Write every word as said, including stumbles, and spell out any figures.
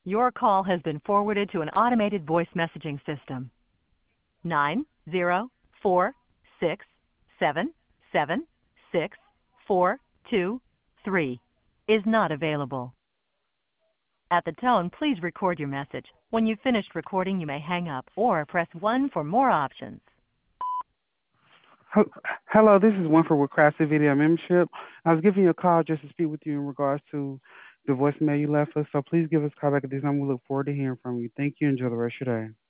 Your call has been forwarded to an automated voice messaging system. Nine zero four six seven seven six four two three is not available. At the tone, please record your message. When you've finished recording, you may hang up or press one for more options. Hel- Hello, this is Winford with Craftsy Video Membership. I was giving you a call just to speak with you in regards to the voicemail you left us, so please give us a call back at this number. We look forward to hearing from you. Thank you. Enjoy the rest of your day.